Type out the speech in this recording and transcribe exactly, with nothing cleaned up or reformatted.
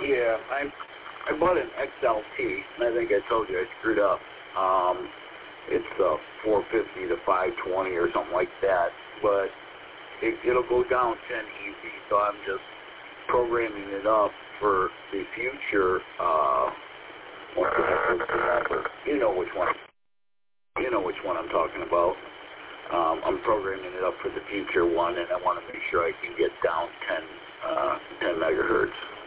Yeah, I I bought an X L T, and I think I told you I screwed up. Um, it's uh, four fifty to five twenty or something like that, but it, it'll go down ten easy. So I'm just programming it up for the future. Uh, what the heck was the number? You know which one. You know which one I'm talking about. Um, I'm programming it up for the future one, and I want to make sure I can get down ten, uh, ten megahertz.